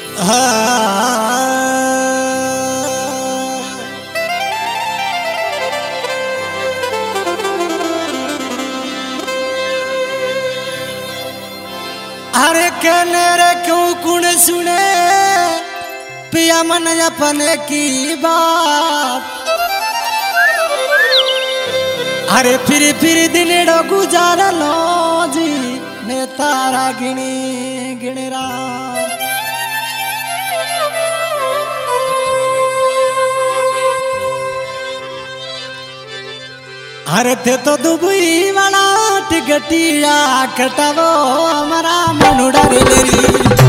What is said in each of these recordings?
अरे कहने रे क्यों कुण सुने पिया मन अपने की बात। अरे फिर दिन गुजार लो जी ने तारा गिनी गिणरा। अरे थे तो दुबई वाला टिकटिया कटावो हमारा मनुड़ा रे लेरी।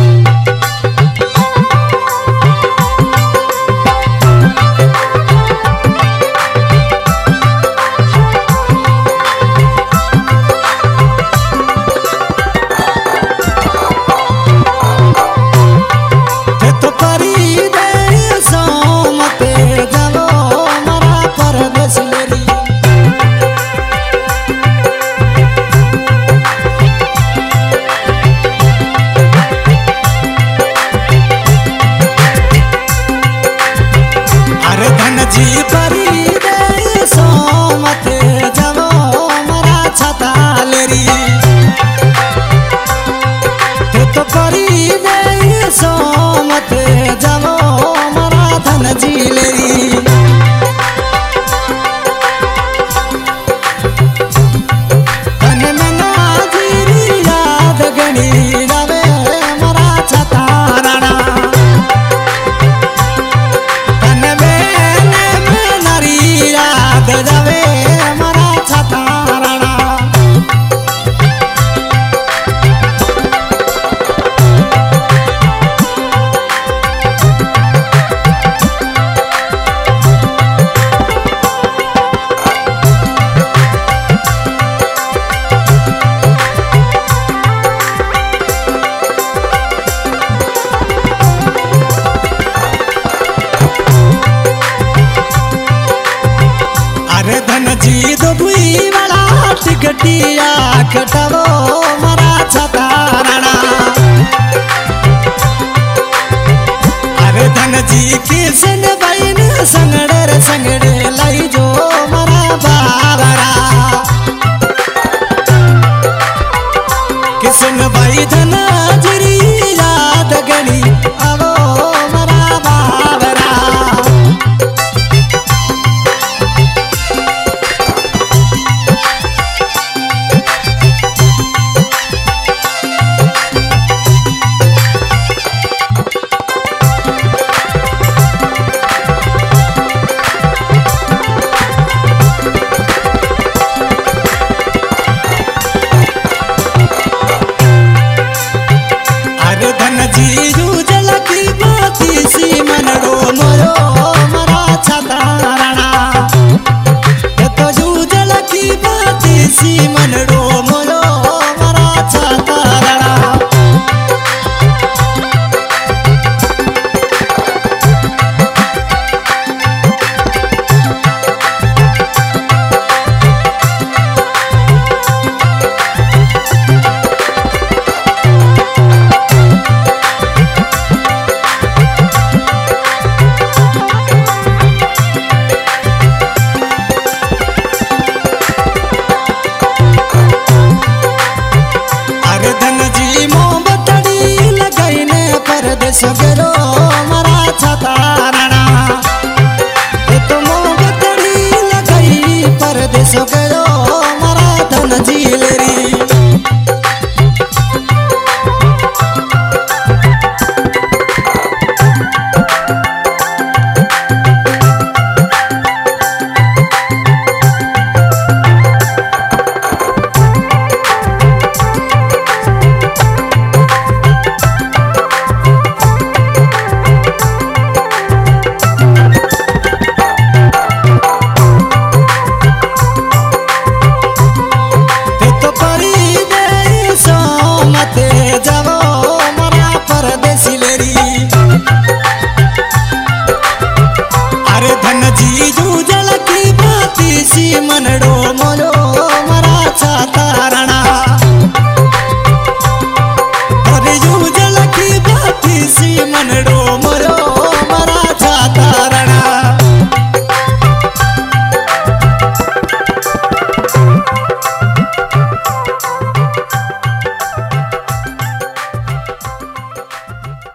जी परी दे सोमत जवो मरा छता लेरी। तो परी दे सोमत जवो मरा धन जी लेरी। धन मना जीरी याद गणी रवे मरा छता राणा। जावे हमारा छता राणा। अरे धन जी दुबई वाला टिकटिया कटावो मरा छता राणा। अरे धन जी किसन बहन संगड़े संगड़े लाई जो मरा बाबरा। किसन भाई धन जरी याद गणी आवो मरा बाबरा। जी जूझल की बाती सी मनड़ो मोरो मरा छता राणा। तो जूझल की बाती सी मनड़ो मोरो मरा छता राणा। सगरो